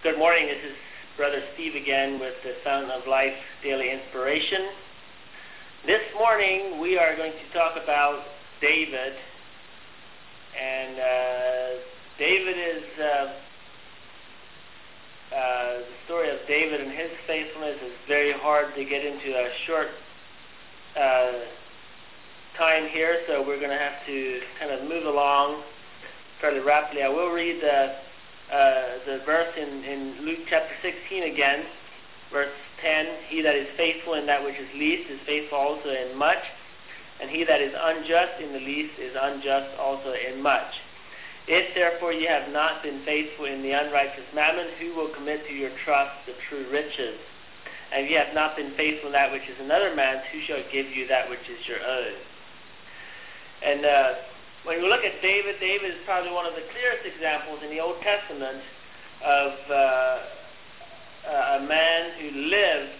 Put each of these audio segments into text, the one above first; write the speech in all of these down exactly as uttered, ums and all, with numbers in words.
Good morning. This is Brother Steve again with the Fountain of Life Daily Inspiration. This morning we are going to talk about David. And uh, David is, uh, uh, the story of David and his faithfulness is very hard to get into a short uh, time here, so we're going to have to kind of move along fairly rapidly. I will read the Uh, the verse in, in Luke chapter sixteen again, verse ten, "He that is faithful in that which is least is faithful also in much, and he that is unjust in the least is unjust also in much. If therefore ye have not been faithful in the unrighteous mammon, who will commit to your trust the true riches? And if ye have not been faithful in that which is another man's, who shall give you that which is your own?" And uh, when you look at David, David is probably one of the clearest examples in the Old Testament of uh, a man who lived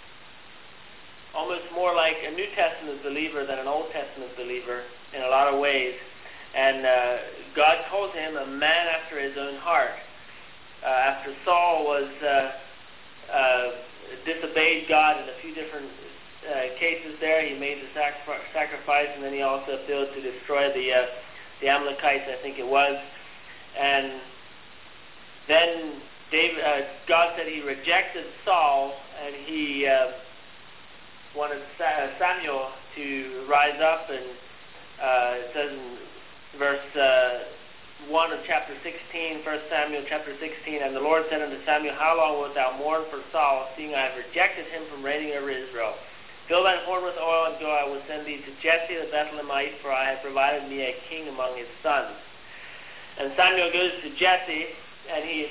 almost more like a New Testament believer than an Old Testament believer in a lot of ways. And uh, God calls him a man after his own heart. Uh, after Saul was uh, uh, disobeyed God in a few different Uh, cases there, he made the sacri- sacrifice, and then he also failed to destroy the uh, the Amalekites, I think it was. And then David, uh, God said he rejected Saul, and he uh, wanted Sa- Samuel to rise up. And uh, it says in verse uh, one of chapter sixteen, First Samuel chapter sixteen, "And the Lord said unto Samuel, How long wilt thou mourn for Saul, seeing I have rejected him from reigning over Israel? Fill thine horn with oil, and go, I will send thee to Jesse the Bethlehemite, for I have provided me a king among his sons." And Samuel goes to Jesse, and he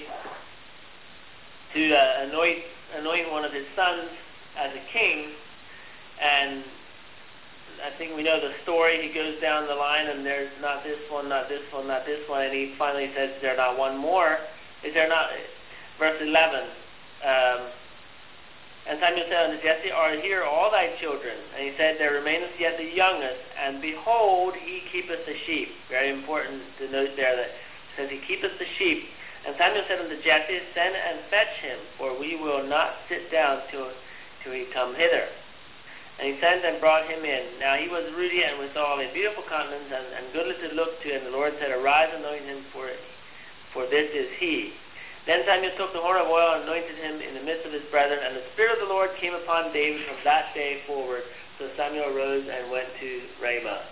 to uh, anoint anoint one of his sons as a king. And I think we know the story. He goes down the line, and there's not this one, not this one, not this one, and he finally says, "Is there not one more? Is there not?" Verse eleven. Um, "And Samuel said unto Jesse, Are here all thy children? And he said, There remaineth yet the youngest, and behold, he keepeth the sheep." Very important to note there that it says he keepeth the sheep. "And Samuel said unto Jesse, Send and fetch him, for we will not sit down till, till he come hither. And he sent and brought him in. Now he was ruddy and withal a beautiful countenance, and, and goodly to look to. And the Lord said, Arise, anoint him, for, for this is he. Then Samuel took the horn of oil and anointed him in the midst of his brethren, and the Spirit of the Lord came upon David from that day forward. So Samuel arose and went to Ramah."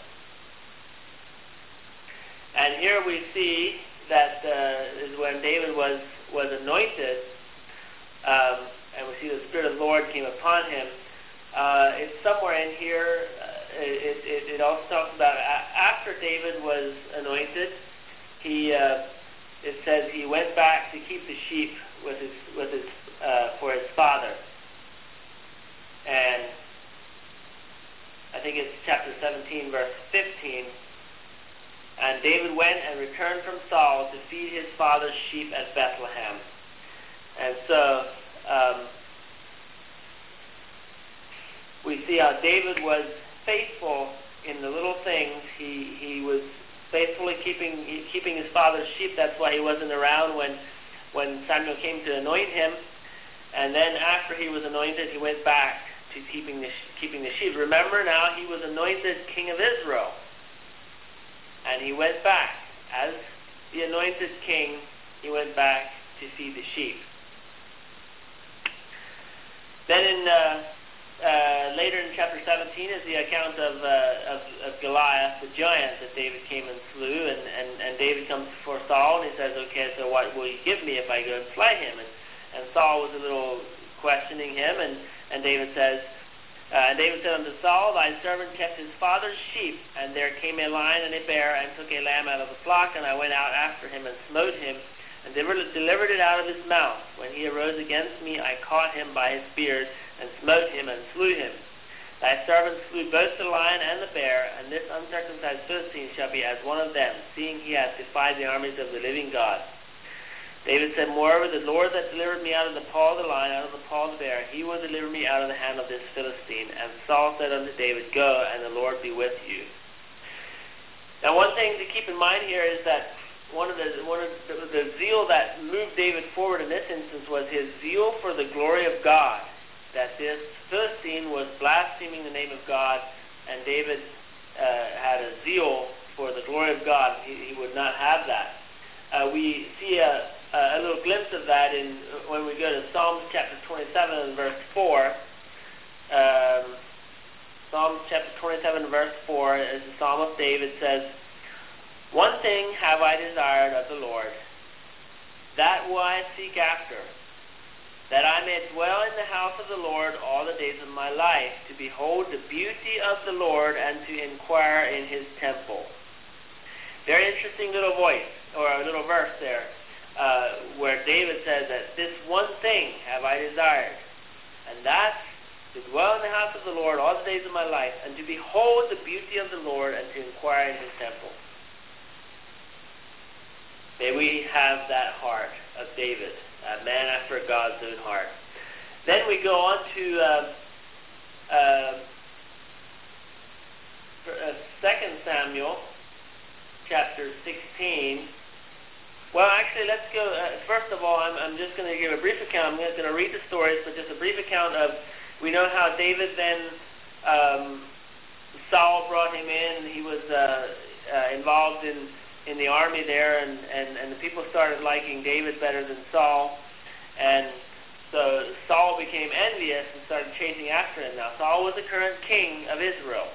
And here we see that uh, is when David was, was anointed, um, and we see the Spirit of the Lord came upon him. Uh, it's somewhere in here, uh, it, it, it also talks about after David was anointed, he... Uh, it says he went back to keep the sheep with his with his uh, for his father. And I think it's chapter seventeen, verse fifteen. "And David went and returned from Saul to feed his father's sheep at Bethlehem." And so um, we see how David was faithful in the little things. He he was faithfully keeping keeping his father's sheep. That's why he wasn't around when when Samuel came to anoint him. And then after he was anointed, he went back to keeping the keeping the sheep. Remember, now he was anointed king of Israel, and he went back as the anointed king. He went back to feed the sheep. Then in uh, Uh, later in chapter seventeen is the account of, uh, of, of Goliath, the giant that David came and slew, and, and, and David comes before Saul, and he says, "Okay, so what will you give me if I go and slay him?" And, and Saul was a little questioning him, and, and David says, uh, and David said unto Saul, "Thy servant kept his father's sheep, and there came a lion and a bear, and took a lamb out of the flock, and I went out after him, and smote him, and delivered it out of his mouth. When he arose against me, I caught him by his beard, and smote him, and slew him. Thy servant slew both the lion and the bear, and this uncircumcised Philistine shall be as one of them, seeing he hath defied the armies of the living God." David said, "Moreover, the Lord that delivered me out of the paw of the lion, out of the paw of the bear, he will deliver me out of the hand of this Philistine." And Saul said unto David, "Go, and the Lord be with you." Now, one thing to keep in mind here is that one of the one of the, the zeal that moved David forward in this instance was his zeal for the glory of God. That this Philistine was blaspheming the name of God, and David uh, had a zeal for the glory of God. He, he would not have that. Uh, we see a, a little glimpse of that in when we go to Psalms chapter twenty-seven and verse four. Um, Psalms chapter twenty-seven verse four, as the Psalm of David says, "One thing have I desired of the Lord, that will I seek after, that I may dwell in the house of the Lord all the days of my life, to behold the beauty of the Lord and to inquire in his temple." Very interesting little voice, or a little verse there, uh, where David says that this one thing have I desired, and that's to dwell in the house of the Lord all the days of my life, and to behold the beauty of the Lord and to inquire in his temple. May we have that heart of David, a man after God's own heart. Then we go on to uh, uh, Second Samuel chapter sixteen. Well, actually, let's go. Uh, first of all, I'm, I'm just going to give a brief account. I'm just going to read the stories, but just a brief account of. We know how David then, um, Saul brought him in. He was uh, uh, involved in, in the army there, and, and, and the people started liking David better than Saul. And so Saul became envious and started chasing after him. Now, Saul was the current king of Israel.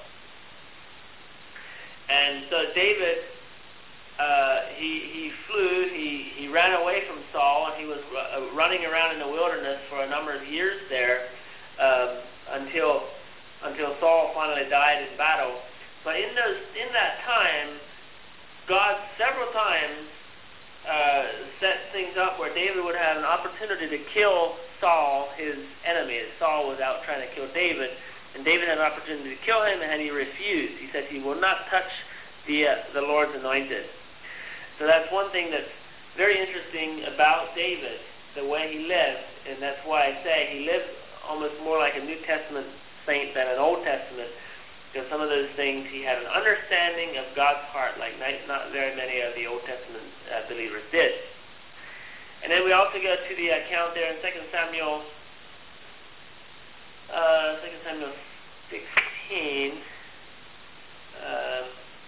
And so David, uh, he, he flew, he, he ran away from Saul, and he was uh, running around in the wilderness for a number of years there. Um, until until Saul finally died in battle. But in those in that time, God several times uh, set things up where David would have an opportunity to kill Saul, his enemy. Saul was out trying to kill David, and David had an opportunity to kill him, and he refused. He said he will not touch the uh, the Lord's anointed. So that's one thing that's very interesting about David, the way he lived, and that's why I say he lived almost more like a New Testament saint than an Old Testament, because some of those things he had an understanding of God's heart like not very many of the Old Testament uh, believers did. And then we also go to the account there in Second Samuel, uh, Second Samuel sixteen. Uh,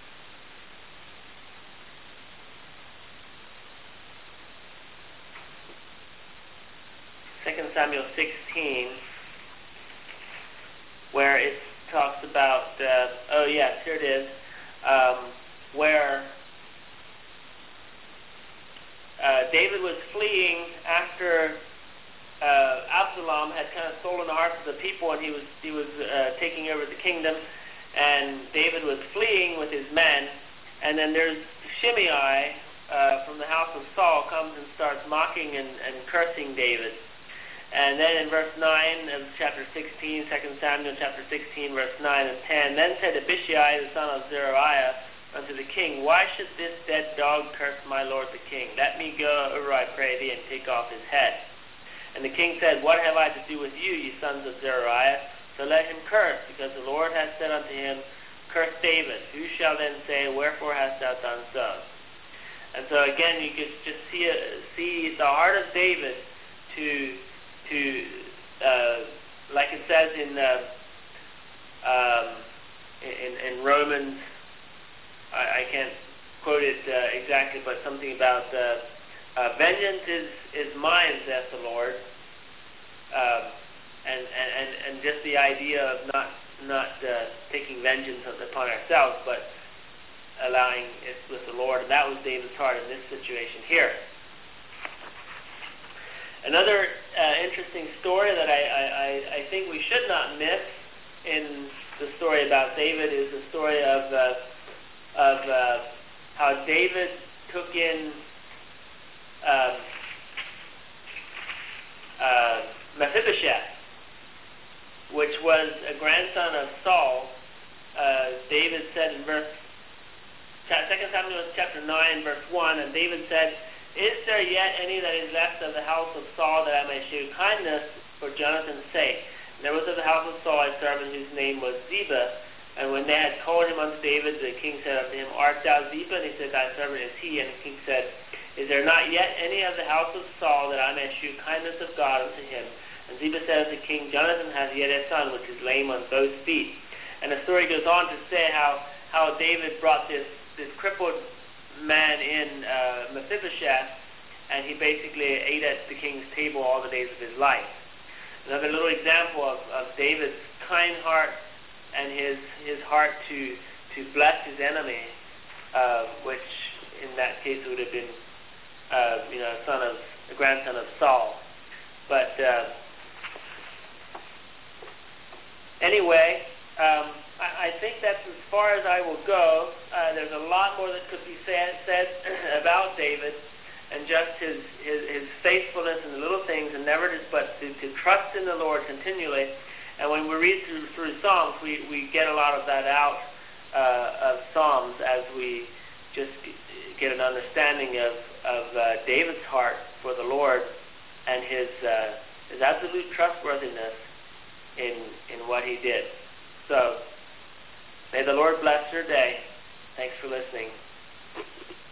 Second Samuel sixteen, where it talks about, uh, oh yes, here it is, um, where uh, David was fleeing after uh, Absalom had kind of stolen the hearts of the people, and he was he was uh, taking over the kingdom, and David was fleeing with his men, and then there's Shimei uh, from the house of Saul comes and starts mocking and, and cursing David. And then in verse nine of chapter sixteen, Second Samuel chapter sixteen, verse nine and ten, "Then said Abishai the son of Zeruiah unto the king, Why should this dead dog curse my lord the king? Let me go over, I pray thee, and take off his head. And the king said, What have I to do with you, ye sons of Zeruiah? So let him curse, because the Lord hath said unto him, Curse David. Who shall then say, Wherefore hast thou done so?" And so again, you could just see a, see the heart of David to to uh, like it says in uh, um, in, in Romans, I, I can't quote it uh, exactly, but something about uh, uh, vengeance is, is mine, saith the Lord, um, and, and, and, and just the idea of not not uh, taking vengeance upon ourselves, but allowing it with the Lord, and that was David's heart in this situation here. Another uh, interesting story that I, I, I think we should not miss in the story about David is the story of uh, of uh, how David took in um, uh, Mephibosheth, which was a grandson of Saul. Uh, David said in verse Second Samuel chapter nine, verse one, and David said, Is there yet any that is left of the house of Saul, that I may shew kindness for Jonathan's sake? And there was of the house of Saul a servant whose name was Ziba, And when they had called him unto David, the king said unto him, Art thou Ziba? And he said, Thy servant is he. And the king said, Is there not yet any of the house of Saul, that I may shew kindness of God unto him? And Ziba said unto the king, Jonathan hath yet a son, which is lame on both feet. And the story goes on to say how, how David brought this, this crippled man in, uh, Mephibosheth, and he basically ate at the king's table all the days of his life. Another little example of, of David's kind heart and his his heart to to bless his enemy, uh, which in that case would have been, uh, you know, a son of a grandson of Saul. But uh, anyway, um, I, I think that's as far as I will go. Uh, there's a lot more that could be said, said about David, and just his, his his faithfulness in the little things, and never just but to, to trust in the Lord continually. And when we read through, through Psalms, we, we get a lot of that out uh, of Psalms as we just get an understanding of, of uh, David's heart for the Lord and his uh, his absolute trustworthiness in in what he did. So, may the Lord bless your day. Thanks for listening.